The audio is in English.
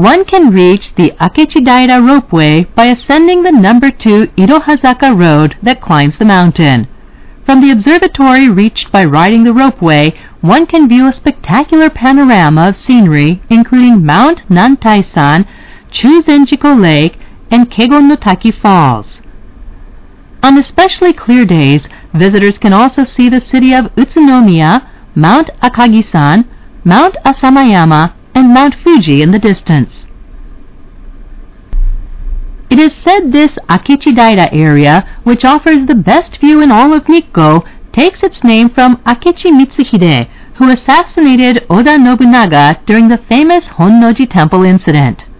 one can reach the Akechidaira ropeway by ascending the number 2 Irohazaka road that climbs the mountain. From the observatory reached by riding the ropeway, one can view a spectacular panorama of scenery including Mount Nantai-san, Chuzenjiko Lake, and Kegon no Taki Falls. On especially clear days, visitors can also see the city of Utsunomiya, Mount Akagi-san, Mount Asamayama, and Mount Fuji in the distance. It is said this Akechidaira area, which offers the best view in all of Nikko, takes its name from Akechi Mitsuhide, who assassinated Oda Nobunaga during the famous Honnoji Temple incident.